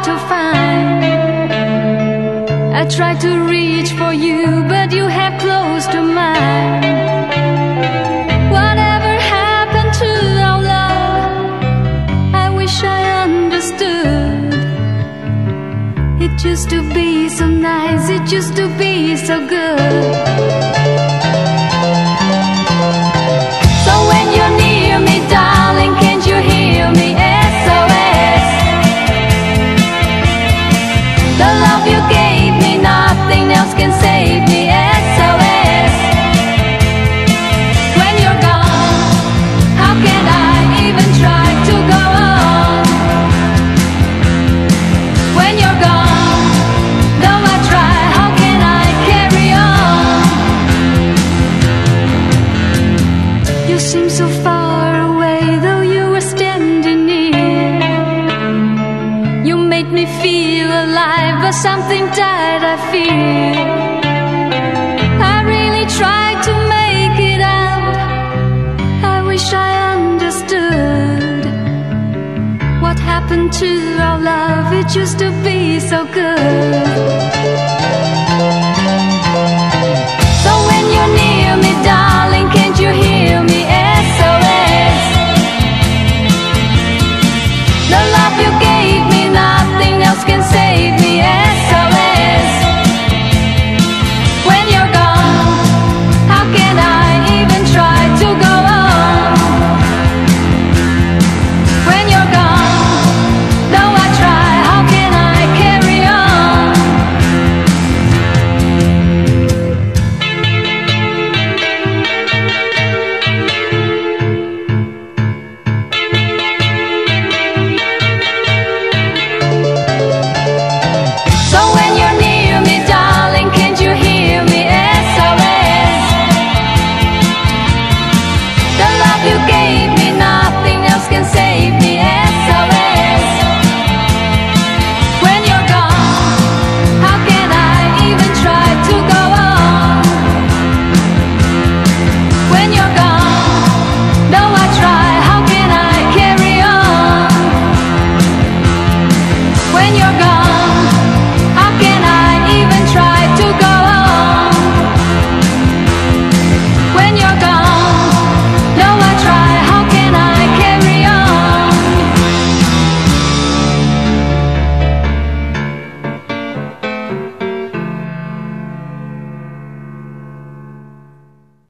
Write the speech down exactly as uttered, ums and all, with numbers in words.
hard to find. I try to reach for you, but you have closed to mine. Whatever happened to our love? I wish I understood. It used to be so nice, it used to be so good. So when you're near me, darling, can't you hear me? S O S. The love you gave me, nothing else can save me. S O S. When you're gone, how can I even try to go on? When you're gone, though I try, how can I carry on? You seem so far away, though you were standing near. You made me feel alive, but something died, I fear. I really tried to make it out. I wish I understood. What happened to our love? It used to be so good.